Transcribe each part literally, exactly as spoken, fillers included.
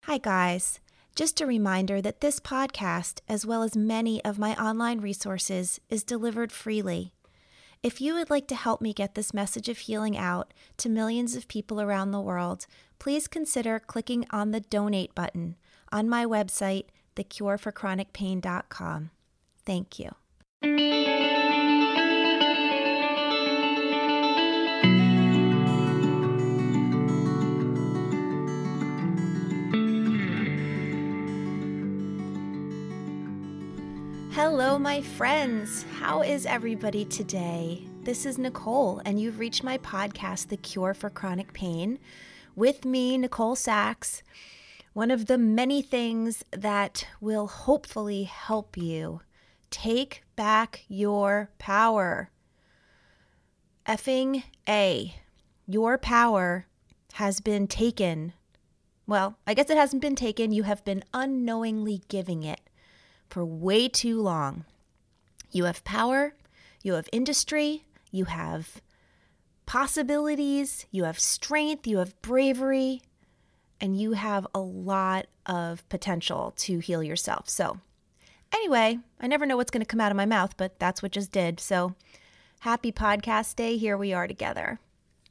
Hi, guys. Just a reminder that this podcast, as well as many of my online resources, is delivered freely. If you would like to help me get this message of healing out to millions of people around the world, please consider clicking on the donate button on my website, the cure for chronic pain dot com. Thank you. Hello, my friends. How is everybody today? This is Nicole, and you've reached my podcast, The Cure for Chronic Pain, with me, Nicole Sachs, one of the many things that will hopefully help you take back your power. Effing A. Your power has been taken. Well, I guess it hasn't been taken. You have been unknowingly giving it for way too long. You have power, you have industry, you have possibilities, you have strength, you have bravery, and you have a lot of potential to heal yourself. So anyway, I never know what's going to come out of my mouth, but that's what just did. So happy podcast day. Here we are together.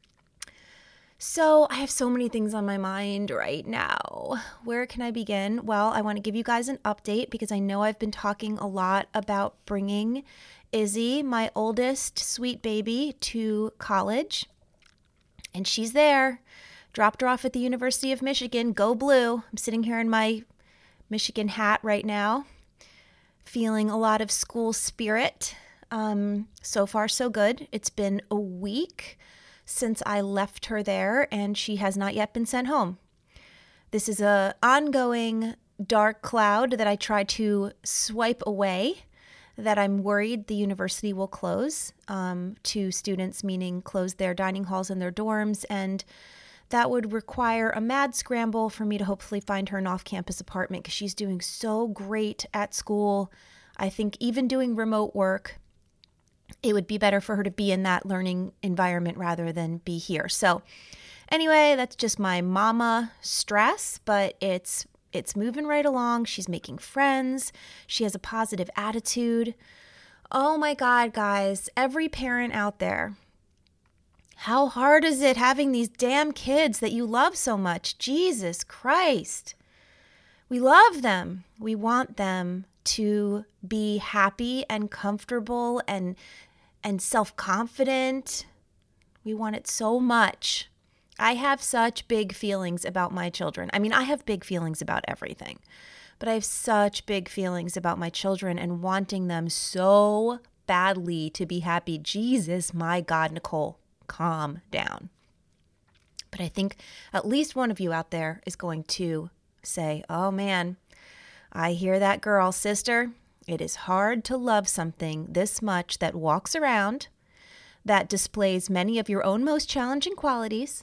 So I have so many things on my mind right now. Where can I begin? Well, I want to give you guys an update because I know I've been talking a lot about bringing Izzy, my oldest sweet baby, to college. And she's there. Dropped her off at the University of Michigan. Go Blue. I'm sitting here in my Michigan hat right now, feeling a lot of school spirit. Um, so far, so good. It's been a week since I left her there, and she has not yet been sent home. This is an ongoing dark cloud that I try to swipe away, that I'm worried the university will close um, to students, meaning close their dining halls and their dorms, and that would require a mad scramble for me to hopefully find her an off-campus apartment because she's doing so great at school. I think even doing remote work, it would be better for her to be in that learning environment rather than be here. So anyway, that's just my mama stress, but it's it's moving right along. She's making friends. She has a positive attitude. Oh my God, guys, every parent out there, how hard is it having these damn kids that you love so much? Jesus Christ. We love them. We want them to be happy and comfortable and and self-confident. We want it so much. I have such big feelings about my children. I mean, I have big feelings about everything, but I have such big feelings about my children and wanting them so badly to be happy. Jesus, my God, Nicole, calm down. But I think at least one of you out there is going to say, oh man, I hear that girl, sister. It is hard to love something this much that walks around, that displays many of your own most challenging qualities,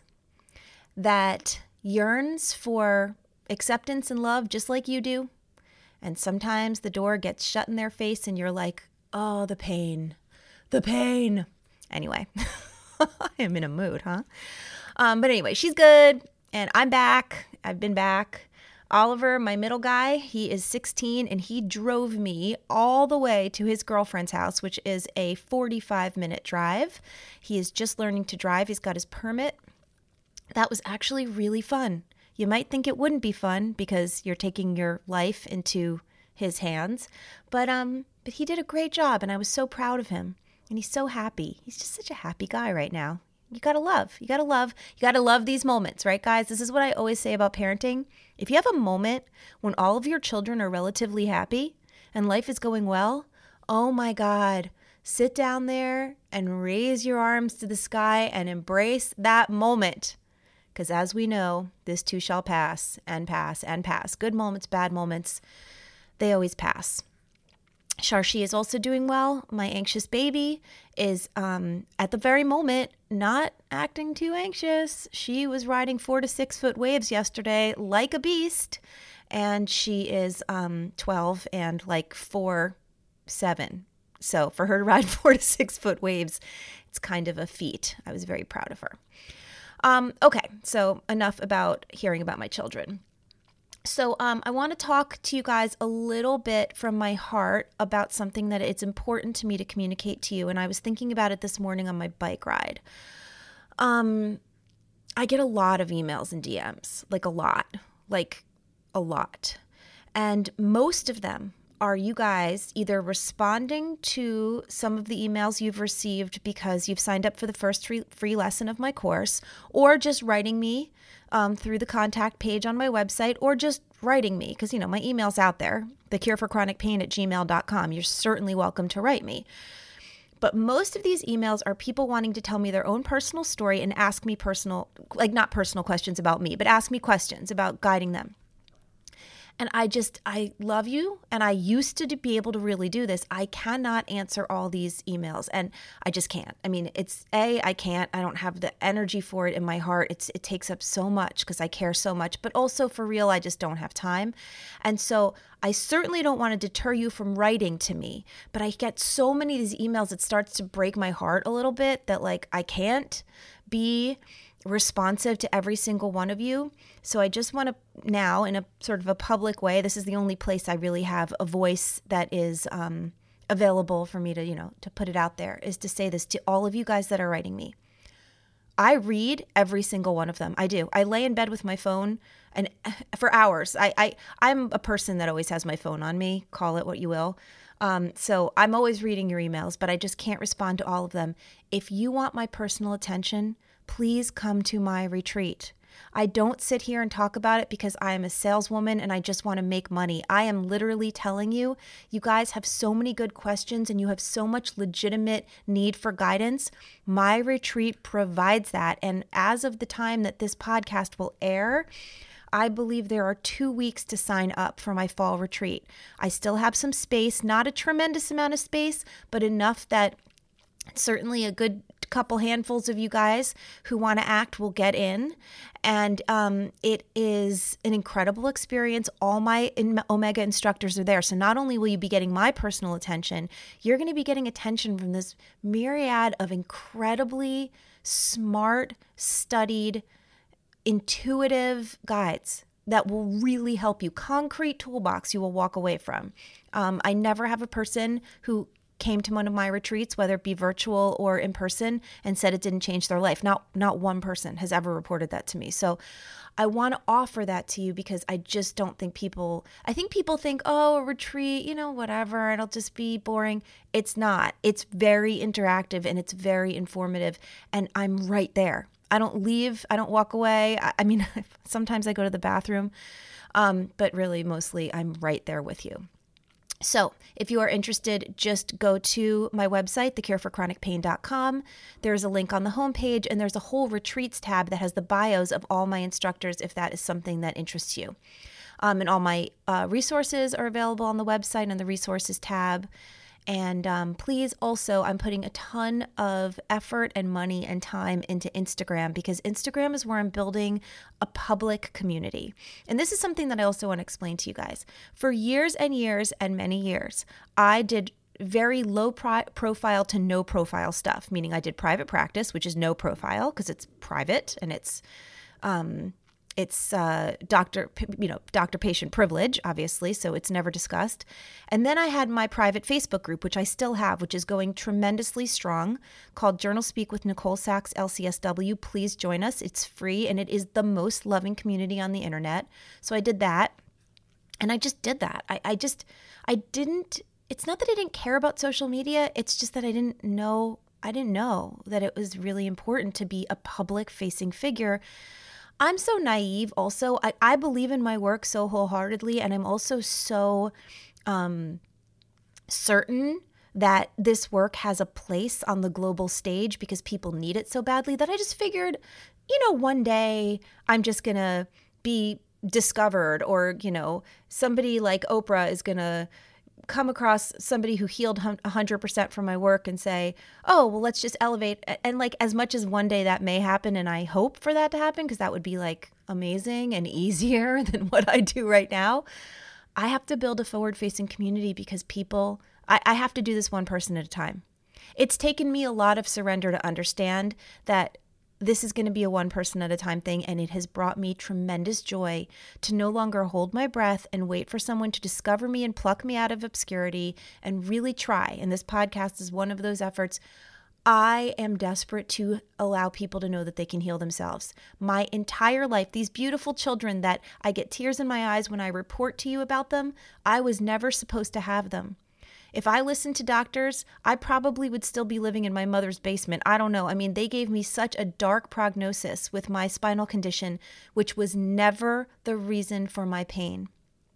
that yearns for acceptance and love just like you do. And sometimes the door gets shut in their face and you're like, oh, the pain, the pain. Anyway, I am in a mood, huh? Um, but anyway, she's good and I'm back. I've been back. Oliver, my middle guy, he is sixteen and he drove me all the way to his girlfriend's house, which is a forty-five minute drive. He is just learning to drive. He's got his permit. That was actually really fun. You might think it wouldn't be fun because you're taking your life into his hands, but um, but he did a great job and I was so proud of him and he's so happy. He's just such a happy guy right now. You gotta love, you gotta love, you gotta love these moments, right, guys? This is what I always say about parenting. If you have a moment when all of your children are relatively happy and life is going well, oh my God, sit down there and raise your arms to the sky and embrace that moment. Because as we know, this too shall pass and pass and pass. Good moments, bad moments, they always pass. Sharshi is also doing well. My anxious baby is um, at the very moment not acting too anxious. She was riding four to six foot waves yesterday like a beast, and she is um, twelve and like four, seven. So for her to ride four to six foot waves, it's kind of a feat. I was very proud of her. Um, okay, so enough about hearing about my children. So um, I want to talk to you guys a little bit from my heart about something that it's important to me to communicate to you. And I was thinking about it this morning on my bike ride. Um, I get a lot of emails and D Ms, like a lot, like a lot. And most of them are you guys either responding to some of the emails you've received because you've signed up for the first free, free lesson of my course, or just writing me um, through the contact page on my website, or just writing me because, you know, my email's out there, the cure for chronic pain at gmail dot com. You're certainly welcome to write me. But most of these emails are people wanting to tell me their own personal story and ask me personal, like not personal questions about me, but ask me questions about guiding them. And I just, I love you. And I used to be able to really do this. I cannot answer all these emails and I just can't. I mean, it's A, I can't, I don't have the energy for it in my heart. It's, it takes up so much because I care so much, but also for real, I just don't have time. And so I certainly don't want to deter you from writing to me, but I get so many of these emails, it starts to break my heart a little bit that like, I can't be responsive to every single one of you. So I just want to now, in a sort of a public way, this is the only place I really have a voice that is um, available for me to, you know, to put it out there, is to say this to all of you guys that are writing me. I read every single one of them. I do. I lay in bed with my phone and for hours. I, I, I'm a person that always has my phone on me, call it what you will. Um, so I'm always reading your emails, but I just can't respond to all of them. If you want my personal attention, please come to my retreat. I don't sit here and talk about it because I am a saleswoman and I just want to make money. I am literally telling you, you guys have so many good questions and you have so much legitimate need for guidance. My retreat provides that. And as of the time that this podcast will air, I believe there are two weeks to sign up for my fall retreat. I still have some space, not a tremendous amount of space, but enough that certainly a good couple handfuls of you guys who want to act will get in. And um, it is an incredible experience. All my in- Omega instructors are there. So not only will you be getting my personal attention, you're going to be getting attention from this myriad of incredibly smart, studied, intuitive guides that will really help you. Concrete toolbox you will walk away from. Um, I never have a person who came to one of my retreats, whether it be virtual or in person, and said it didn't change their life. Not not one person has ever reported that to me. So I want to offer that to you because I just don't think people, I think people think, oh, a retreat, you know, whatever, it'll just be boring. It's not. It's very interactive and it's very informative. And I'm right there. I don't leave. I don't walk away. I, I mean, sometimes I go to the bathroom, um, but really mostly I'm right there with you. So if you are interested, just go to my website, the cure for chronic pain dot com. There's a link on the homepage, and there's a whole retreats tab that has the bios of all my instructors if that is something that interests you. Um, and all my uh, resources are available on the website and the resources tab. And um, please also, I'm putting a ton of effort and money and time into Instagram because Instagram is where I'm building a public community. And this is something that I also want to explain to you guys. For years and years and many years, I did very low pro- profile to no profile stuff, meaning I did private practice, which is no profile because it's private and it's um, It's uh, doctor, you know, doctor-patient privilege, obviously, so it's never discussed. And then I had my private Facebook group, which I still have, which is going tremendously strong, called Journal Speak with Nicole Sachs, L C S W. Please join us. It's free, and it is the most loving community on the internet. So I did that, and I just did that. I, I just, I didn't, it's not that I didn't care about social media. It's just that I didn't know, I didn't know that it was really important to be a public-facing figure. I'm so naive also. I, I believe in my work so wholeheartedly, and I'm also so um, certain that this work has a place on the global stage because people need it so badly that I just figured, you know, one day I'm just going to be discovered, or, you know, somebody like Oprah is going to come across somebody who healed one hundred percent from my work and say, oh, well, let's just elevate. And like, as much as one day that may happen, and I hope for that to happen, because that would be like amazing and easier than what I do right now, I have to build a forward-facing community because people, I, I have to do this one person at a time. It's taken me a lot of surrender to understand that this is going to be a one person at a time thing, and it has brought me tremendous joy to no longer hold my breath and wait for someone to discover me and pluck me out of obscurity and really try. And this podcast is one of those efforts. I am desperate to allow people to know that they can heal themselves. My entire life, these beautiful children that I get tears in my eyes when I report to you about them, I was never supposed to have them. If I listened to doctors, I probably would still be living in my mother's basement. I don't know. I mean, they gave me such a dark prognosis with my spinal condition, which was never the reason for my pain.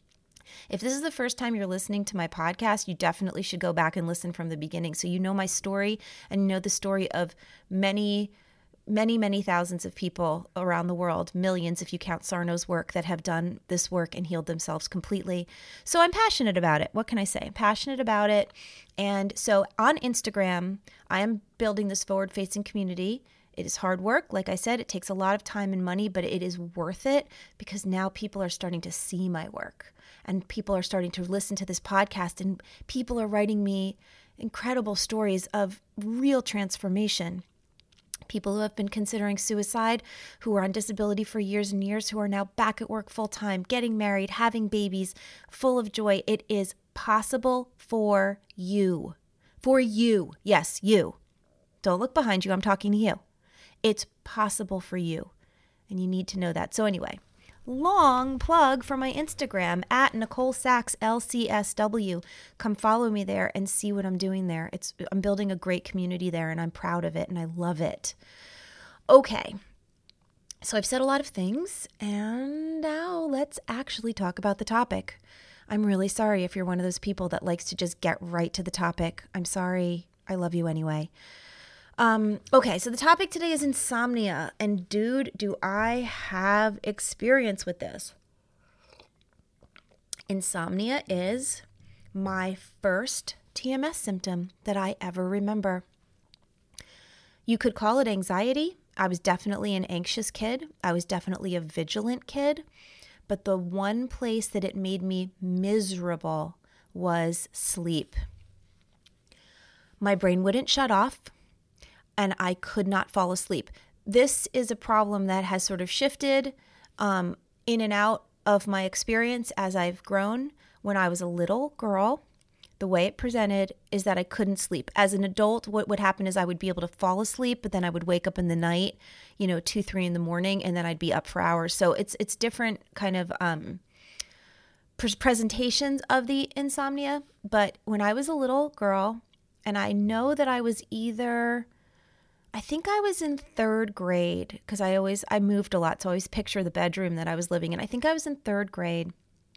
If this is the first time you're listening to my podcast, you definitely should go back and listen from the beginning so you know my story and you know the story of many, many, many thousands of people around the world, millions if you count Sarno's work, that have done this work and healed themselves completely. So I'm passionate about it. What can I say? I'm passionate about it. And so on Instagram, I am building this forward-facing community. It is hard work. Like I said, it takes a lot of time and money, but it is worth it because now people are starting to see my work. And people are starting to listen to this podcast, and people are writing me incredible stories of real transformation. People who have been considering suicide, who were on disability for years and years, who are now back at work full time, getting married, having babies, full of joy. It is possible for you. For you. Yes, you. Don't look behind you. I'm talking to you. It's possible for you. And you need to know that. So anyway, long plug for my Instagram at Nicole Sachs L C S W. Come follow me there and see what I'm doing there. It's I'm building a great community there, and I'm proud of it, and I love it. Okay, so I've said a lot of things, and now let's actually talk about the topic. I'm really sorry if you're one of those people that likes to just get right to the topic. I'm sorry. I love you anyway. Um, okay, so the topic today is insomnia, and dude, do I have experience with this. Insomnia is my first T M S symptom that I ever remember. You could call it anxiety. I was definitely an anxious kid. I was definitely a vigilant kid, but the one place that it made me miserable was sleep. My brain wouldn't shut off, and I could not fall asleep. This is a problem that has sort of shifted um, in and out of my experience as I've grown. When I was a little girl, the way it presented is that I couldn't sleep. As an adult, what would happen is I would be able to fall asleep, but then I would wake up in the night, you know, two, three in the morning, and then I'd be up for hours. So it's it's different kind of um, pre- presentations of the insomnia. But when I was a little girl, and I know that I was either... I think I was in third grade because I always, I moved a lot. So I always picture the bedroom that I was living in. I think I was in third grade.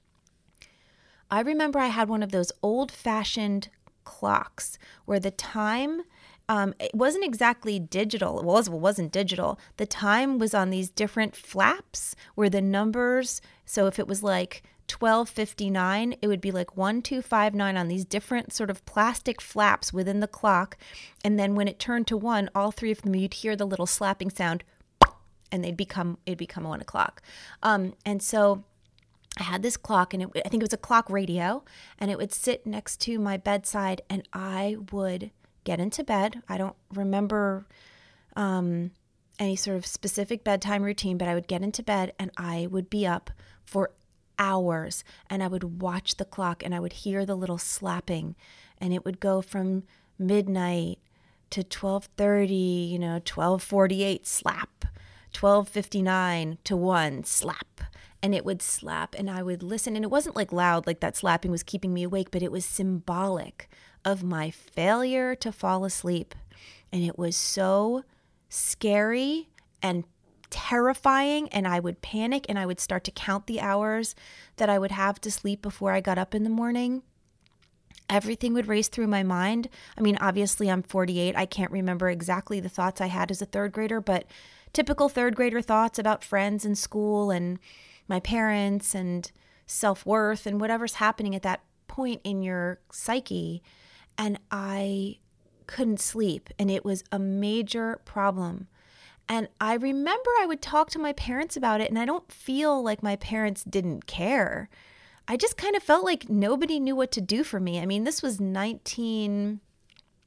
I remember I had one of those old fashioned clocks where the time, um, it wasn't exactly digital. It was, it wasn't digital. The time was on these different flaps where the numbers, so if it was like twelve fifty-nine, it would be like one two five nine on these different sort of plastic flaps within the clock. And then when it turned to one, all three of them, you'd hear the little slapping sound, and they'd become, it'd become one o'clock. Um, and so I had this clock, and it, I think it was a clock radio, and it would sit next to my bedside, and I would get into bed. I don't remember um, any sort of specific bedtime routine, but I would get into bed, and I would be up for hours, and I would watch the clock, and I would hear the little slapping, and it would go from midnight to twelve thirty, you know, twelve forty-eight, slap, twelve fifty-nine to one, slap, and it would slap, and I would listen, and it wasn't like loud, like that slapping was keeping me awake, but it was symbolic of my failure to fall asleep, and it was so scary and terrifying, and I would panic, and I would start to count the hours that I would have to sleep before I got up in the morning. Everything would race through my mind. I mean, obviously I'm forty-eight. I can't remember exactly the thoughts I had as a third grader, but typical third grader thoughts about friends and school and my parents and self-worth and whatever's happening at that point in your psyche. And I couldn't sleep, and it was a major problem. And I remember I would talk to my parents about it, and I don't feel like my parents didn't care. I just kind of felt like nobody knew what to do for me. I mean, this was nineteen,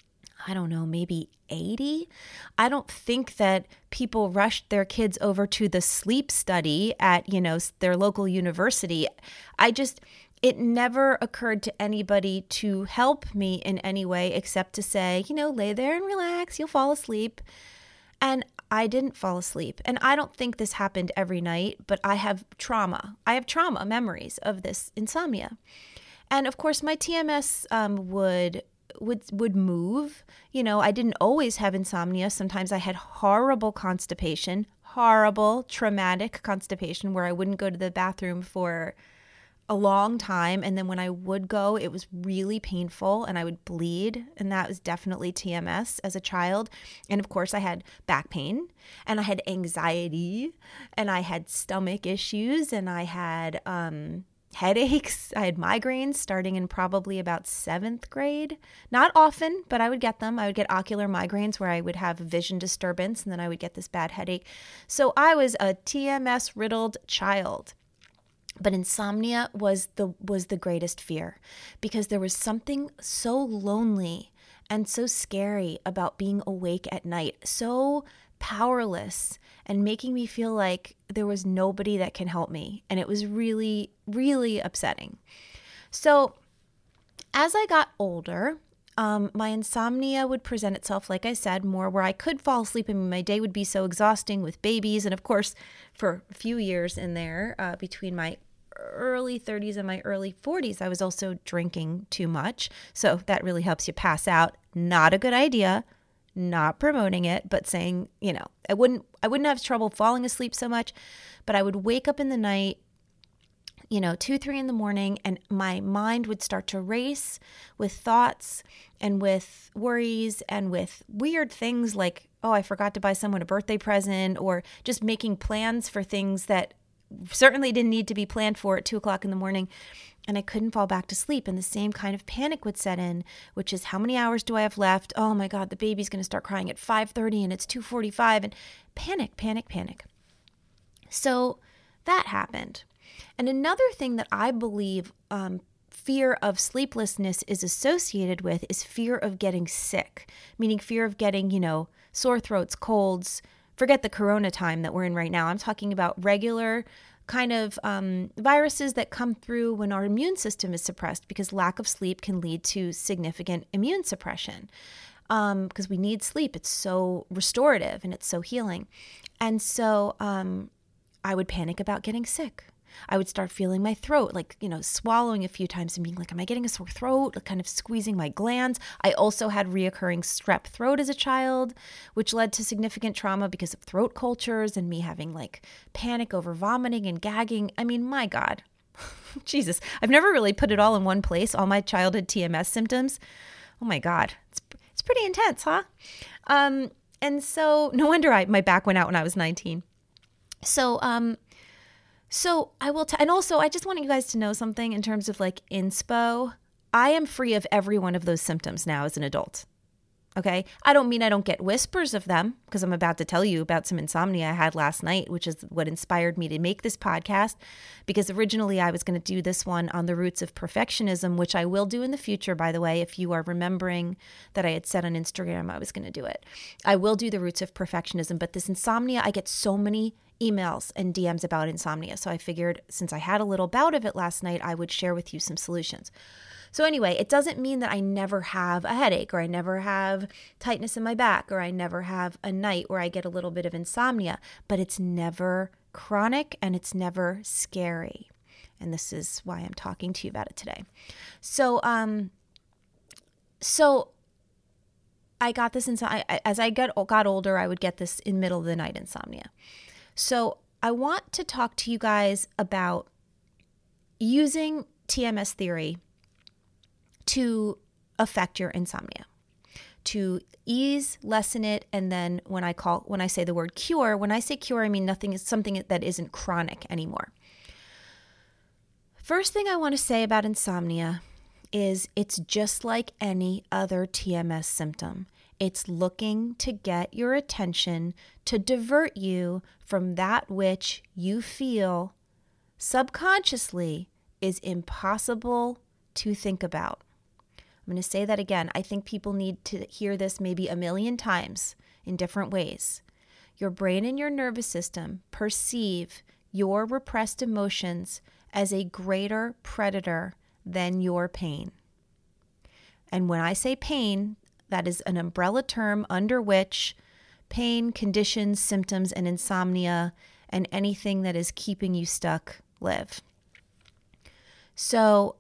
I don't know, maybe eighty. I don't think that people rushed their kids over to the sleep study at, you know, their local university. I just, it never occurred to anybody to help me in any way except to say, you know, lay there and relax, you'll fall asleep. And I didn't fall asleep. And I don't think this happened every night, but I have trauma. I have trauma memories of this insomnia. And of course, my T M S um, would would would move. You know, I didn't always have insomnia. Sometimes I had horrible constipation, horrible traumatic constipation where I wouldn't go to the bathroom for a long time. And then when I would go, it was really painful and I would bleed. And that was definitely T M S as a child. And of course, I had back pain and I had anxiety and I had stomach issues and I had um, headaches. I had migraines starting in probably about seventh grade. Not often, but I would get them. I would get ocular migraines where I would have vision disturbance and then I would get this bad headache. So I was a T M S riddled child. But insomnia was the was the greatest fear because there was something so lonely and so scary about being awake at night, so powerless and making me feel like there was nobody that can help me. And it was really, really upsetting. So as I got older, um, my insomnia would present itself, like I said, more where I could fall asleep and my day would be so exhausting with babies. And of course, for a few years in there, uh, between my early thirties and my early forties, I was also drinking too much. So that really helps you pass out. Not a good idea. Not promoting it, but saying, you know, I wouldn't I wouldn't have trouble falling asleep so much, but I would wake up in the night, you know, two, three in the morning, and my mind would start to race with thoughts and with worries and with weird things like, oh, I forgot to buy someone a birthday present, or just making plans for things that certainly didn't need to be planned for at two o'clock in the morning. And I couldn't fall back to sleep. And the same kind of panic would set in, which is how many hours do I have left? Oh my God, the baby's going to start crying at five thirty and it's two forty-five, and panic, panic, panic. So that happened. And another thing that I believe um, fear of sleeplessness is associated with is fear of getting sick, meaning fear of getting, you know, sore throats, colds. Forget the corona time that we're in right now. I'm talking about regular kind of um, viruses that come through when our immune system is suppressed, because lack of sleep can lead to significant immune suppression um, because we need sleep. It's so restorative and it's so healing. And so um, I would panic about getting sick. I would start feeling my throat, like, you know, swallowing a few times and being like, am I getting a sore throat? Like kind of squeezing my glands. I also had reoccurring strep throat as a child, which led to significant trauma because of throat cultures and me having like panic over vomiting and gagging. I mean, my God, Jesus, I've never really put it all in one place, all my childhood T M S symptoms. Oh my God, it's it's pretty intense, huh? Um, and so no wonder I my back went out when I was nineteen. So, um, So I will, t- and also I just want you guys to know something in terms of like inspo. I am free of every one of those symptoms now as an adult. Okay. I don't mean I don't get whispers of them, because I'm about to tell you about some insomnia I had last night, which is what inspired me to make this podcast. Because originally I was going to do this one on the roots of perfectionism, which I will do in the future, by the way. If you are remembering that I had said on Instagram I was going to do it, I will do the roots of perfectionism. But this insomnia, I get so many emails and D Ms about insomnia. So I figured since I had a little bout of it last night, I would share with you some solutions. So anyway, it doesn't mean that I never have a headache, or I never have tightness in my back, or I never have a night where I get a little bit of insomnia, but it's never chronic and it's never scary. And this is why I'm talking to you about it today. So, um, so I got this insomnia. As I got, got older, I would get this in middle of the night insomnia. So I want to talk to you guys about using T M S theory to affect your insomnia, to ease, lessen it, and then when I call when I say the word cure, when I say cure, I mean nothing is something that isn't chronic anymore. First thing I want to say about insomnia is it's just like any other T M S symptom. It's looking to get your attention to divert you from that which you feel subconsciously is impossible to think about. I'm going to say that again. I think people need to hear this maybe a million times in different ways. Your brain and your nervous system perceive your repressed emotions as a greater predator than your pain. And when I say pain, that is an umbrella term under which pain, conditions, symptoms, and insomnia, and anything that is keeping you stuck live. So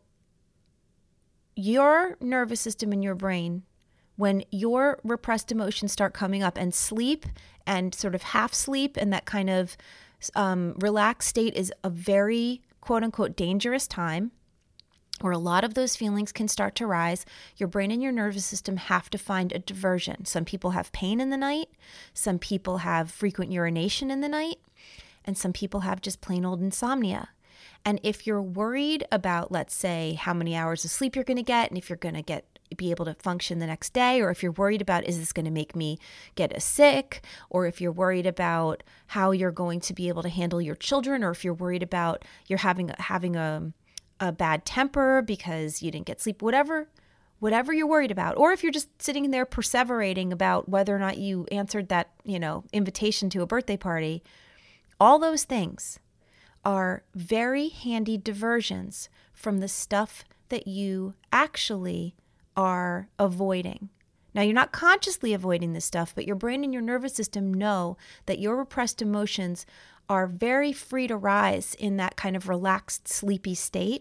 your nervous system and your brain, when your repressed emotions start coming up, and sleep and sort of half sleep and that kind of um, relaxed state is a very quote unquote dangerous time where a lot of those feelings can start to rise. Your brain and your nervous system have to find a diversion. Some people have pain in the night. Some people have frequent urination in the night. And some people have just plain old insomnia. And if you're worried about, let's say, how many hours of sleep you're going to get, and if you're going to get be able to function the next day, or if you're worried about, is this going to make me get sick, or if you're worried about how you're going to be able to handle your children, or if you're worried about you're having having a a bad temper because you didn't get sleep, whatever, whatever you're worried about, or if you're just sitting there perseverating about whether or not you answered that, you know, invitation to a birthday party, all those things are very handy diversions from the stuff that you actually are avoiding. Now, you're not consciously avoiding this stuff, but your brain and your nervous system know that your repressed emotions are very free to rise in that kind of relaxed, sleepy state.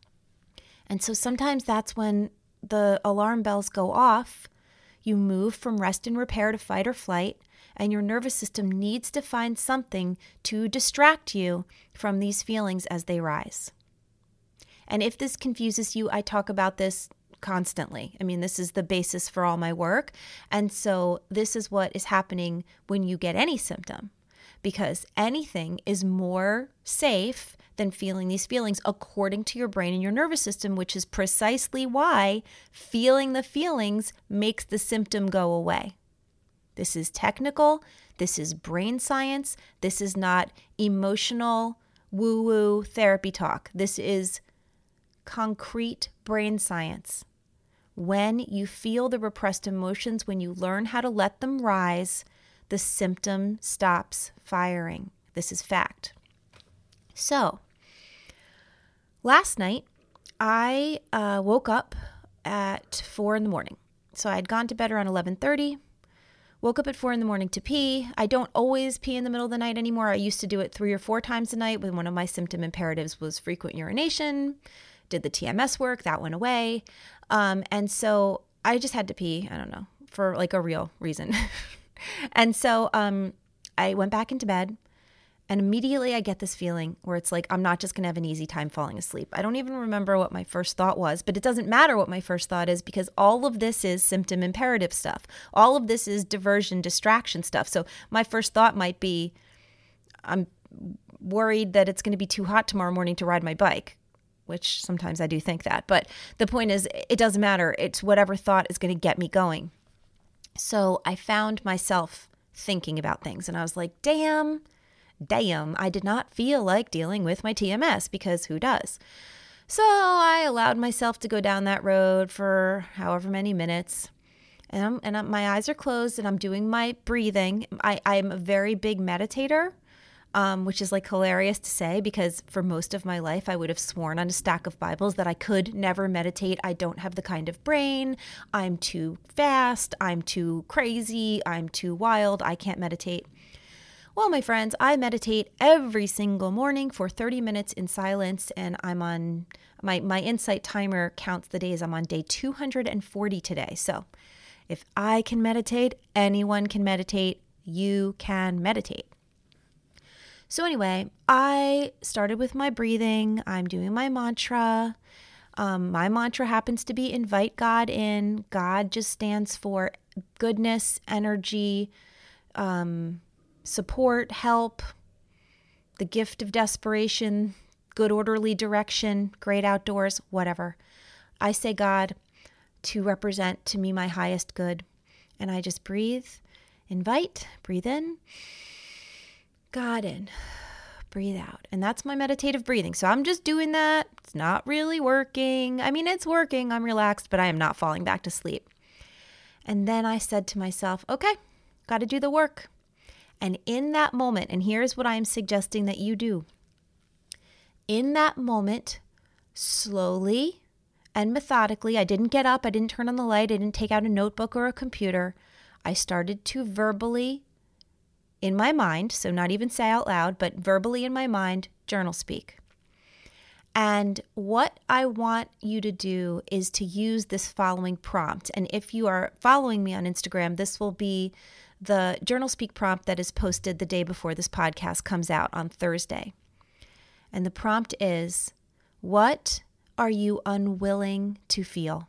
And so sometimes that's when the alarm bells go off. You move from rest and repair to fight or flight, and your nervous system needs to find something to distract you from these feelings as they rise. And if this confuses you, I talk about this constantly. I mean, this is the basis for all my work. And so this is what is happening when you get any symptom, because anything is more safe than feeling these feelings according to your brain and your nervous system, which is precisely why feeling the feelings makes the symptom go away. This is technical. This is brain science. This is not emotional woo-woo therapy talk. This is concrete brain science. When you feel the repressed emotions, when you learn how to let them rise, the symptom stops firing. This is fact. So, last night, I uh, woke up at four in the morning. So I had gone to bed around eleven thirty, woke up at four in the morning to pee. I don't always pee in the middle of the night anymore. I used to do it three or four times a night when one of my symptom imperatives was frequent urination. Did the T M S work, that went away. Um, and so I just had to pee, I don't know, for like a real reason. And so um, I went back into bed, and immediately I get this feeling where it's like, I'm not just going to have an easy time falling asleep. I don't even remember what my first thought was, but it doesn't matter what my first thought is, because all of this is symptom imperative stuff. All of this is diversion, distraction stuff. So my first thought might be, I'm worried that it's going to be too hot tomorrow morning to ride my bike, which sometimes I do think that. But the point is, it doesn't matter. It's whatever thought is going to get me going. So I found myself thinking about things, and I was like, damn, damn, I did not feel like dealing with my T M S, because who does? So I allowed myself to go down that road for however many minutes, and, I'm, and I'm, my eyes are closed, and I'm doing my breathing. I, I'm a very big meditator. Um, which is like hilarious to say, because for most of my life, I would have sworn on a stack of Bibles that I could never meditate. I don't have the kind of brain. I'm too fast. I'm too crazy. I'm too wild. I can't meditate. Well, my friends, I meditate every single morning for thirty minutes in silence, and I'm on my, my Insight timer counts the days. I'm on day two hundred forty today. So if I can meditate, anyone can meditate. You can meditate. So anyway, I started with my breathing. I'm doing my mantra. Um, my mantra happens to be invite God in. God just stands for goodness, energy, um, support, help, the gift of desperation, good orderly direction, great outdoors, whatever. I say God to represent to me my highest good. And I just breathe, invite, breathe in. God in, breathe out. And that's my meditative breathing. So I'm just doing that. It's not really working. I mean, it's working. I'm relaxed, but I am not falling back to sleep. And then I said to myself, okay, got to do the work. And in that moment, and here's what I am suggesting that you do. In that moment, slowly and methodically, I didn't get up, I didn't turn on the light, I didn't take out a notebook or a computer. I started to verbally, in my mind, so not even say out loud, but verbally in my mind, journal speak. And what I want you to do is to use this following prompt. And if you are following me on Instagram, this will be the journal speak prompt that is posted the day before this podcast comes out on Thursday. And the prompt is, what are you unwilling to feel?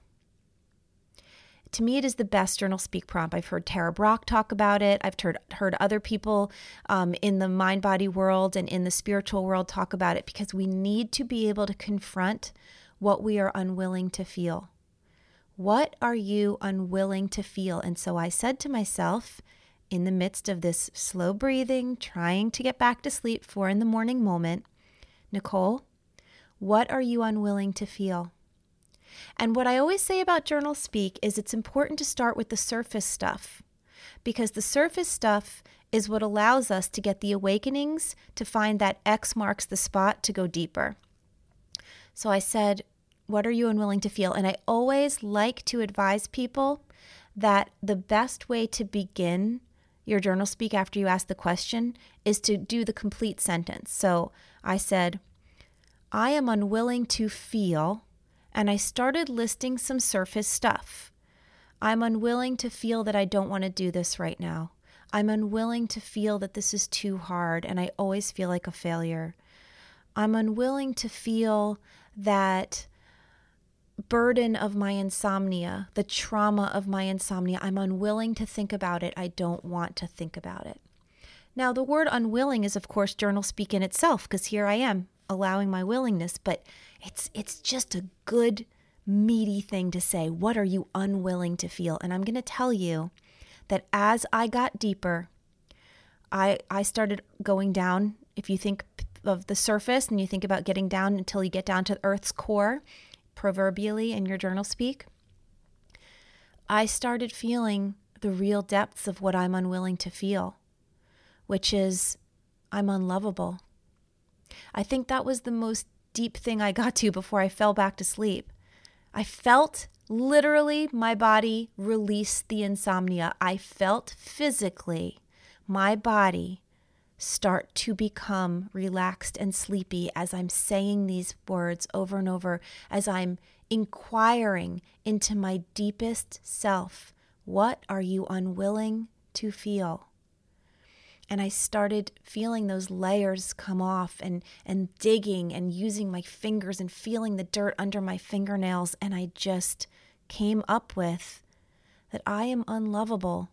To me, it is the best journal speak prompt. I've heard Tara Brach talk about it. I've heard, heard other people um, in the mind-body world and in the spiritual world talk about it, because we need to be able to confront what we are unwilling to feel. What are you unwilling to feel? And so I said to myself, in the midst of this slow breathing, trying to get back to sleep, four in the morning moment, Nicole, what are you unwilling to feel? And what I always say about journal speak is it's important to start with the surface stuff, because the surface stuff is what allows us to get the awakenings, to find that X marks the spot to go deeper. So I said, what are you unwilling to feel? And I always like to advise people that the best way to begin your journal speak after you ask the question is to do the complete sentence. So I said, I am unwilling to feel, and I started listing some surface stuff. I'm unwilling to feel that I don't want to do this right now. I'm unwilling to feel that this is too hard and I always feel like a failure. I'm unwilling to feel that burden of my insomnia, the trauma of my insomnia. I'm unwilling to think about it. I don't want to think about it. Now, the word unwilling is, of course, journal speak in itself, because here I am allowing my willingness, but it's it's just a good, meaty thing to say. What are you unwilling to feel? And I'm going to tell you that as I got deeper, I I started going down. If you think of the surface and you think about getting down until you get down to Earth's core, proverbially in your journal speak, I started feeling the real depths of what I'm unwilling to feel, which is I'm unlovable. I think that was the most deep thing I got to before I fell back to sleep. I felt literally my body release the insomnia. I felt physically my body start to become relaxed and sleepy as I'm saying these words over and over, as I'm inquiring into my deepest self. What are you unwilling to feel? And I started feeling those layers come off and, and digging and using my fingers and feeling the dirt under my fingernails. And I just came up with that I am unlovable,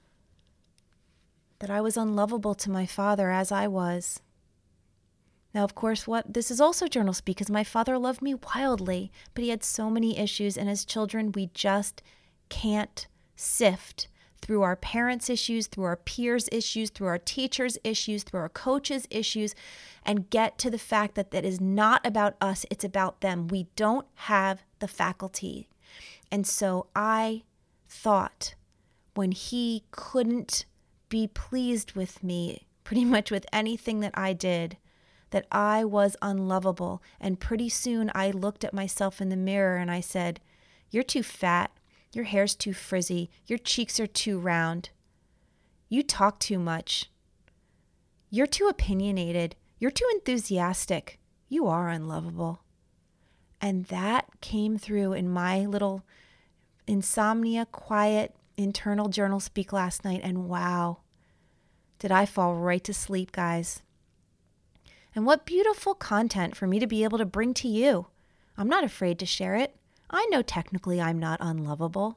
that I was unlovable to my father as I was. Now, of course, what this is also journal speak, because my father loved me wildly, but he had so many issues. And as children, we just can't sift through our parents' issues, through our peers' issues, through our teachers' issues, through our coaches' issues, and get to the fact that that is not about us, it's about them. We don't have the faculty. And so I thought, when he couldn't be pleased with me, pretty much with anything that I did, that I was unlovable. And pretty soon I looked at myself in the mirror and I said, you're too fat. Your hair's too frizzy. Your cheeks are too round. You talk too much. You're too opinionated. You're too enthusiastic. You are unlovable. And that came through in my little insomnia, quiet, internal journal speak last night. And wow, did I fall right to sleep, guys. And what beautiful content for me to be able to bring to you. I'm not afraid to share it. I know technically I'm not unlovable,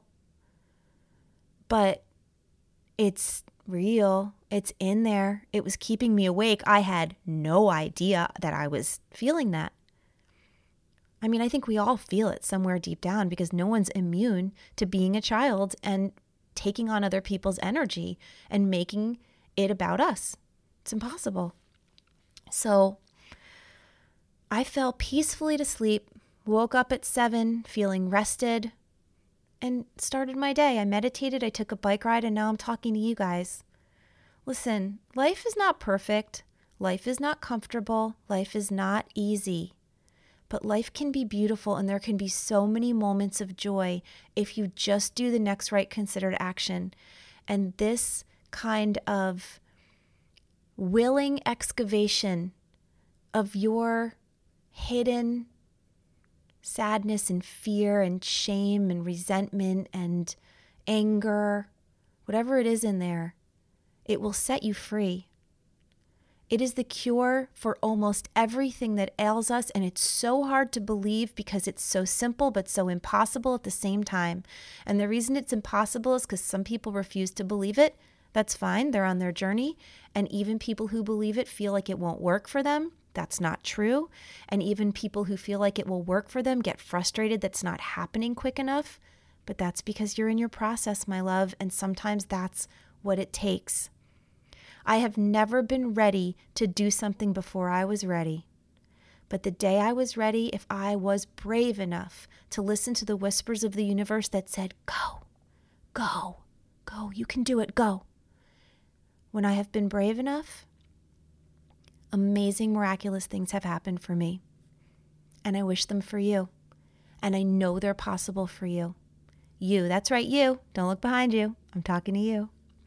but it's real. It's in there. It was keeping me awake. I had no idea that I was feeling that. I mean, I think we all feel it somewhere deep down, because no one's immune to being a child and taking on other people's energy and making it about us. It's impossible. So I fell peacefully to sleep, woke up at seven, feeling rested, and started my day. I meditated, I took a bike ride, and now I'm talking to you guys. Listen, life is not perfect. Life is not comfortable. Life is not easy. But life can be beautiful, and there can be so many moments of joy if you just do the next right considered action. And this kind of willing excavation of your hidden sadness and fear and shame and resentment and anger, whatever it is in there, it will set you free. It is the cure for almost everything that ails us, and it's so hard to believe because it's so simple but so impossible at the same time. And the reason it's impossible is because some people refuse to believe it. That's fine. They're on their journey. And even people who believe it feel like it won't work for them. That's not true. And even people who feel like it will work for them get frustrated that's not happening quick enough. But that's because you're in your process, my love, and sometimes that's what it takes. I have never been ready to do something before I was ready. But the day I was ready, if I was brave enough to listen to the whispers of the universe that said, go, go, go, you can do it, go. When I have been brave enough, amazing, miraculous things have happened for me. And I wish them for you. And I know they're possible for you. You, that's right, you. Don't look behind you. I'm talking to you.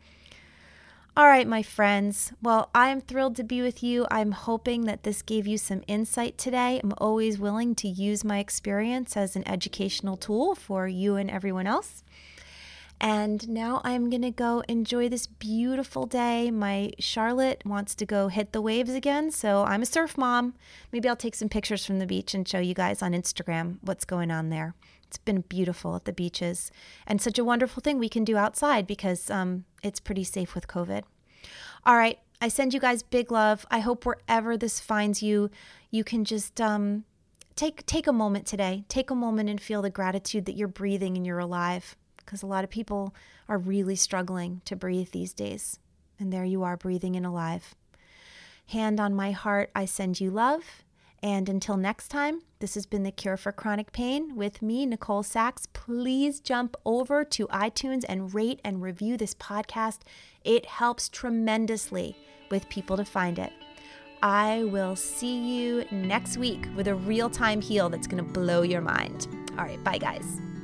All right, my friends. Well, I am thrilled to be with you. I'm hoping that this gave you some insight today. I'm always willing to use my experience as an educational tool for you and everyone else. And now I'm going to go enjoy this beautiful day. My Charlotte wants to go hit the waves again, so I'm a surf mom. Maybe I'll take some pictures from the beach and show you guys on Instagram what's going on there. It's been beautiful at the beaches and such a wonderful thing we can do outside because um, it's pretty safe with COVID. All right. I send you guys big love. I hope wherever this finds you, you can just um, take take a moment today. Take a moment and feel the gratitude that you're breathing and you're alive because a lot of people are really struggling to breathe these days. And there you are breathing and alive. Hand on my heart, I send you love. And until next time, this has been The Cure for Chronic Pain with me, Nicole Sachs. Please jump over to iTunes and rate and review this podcast. It helps tremendously with people to find it. I will see you next week with a real-time heal that's going to blow your mind. All right, bye guys.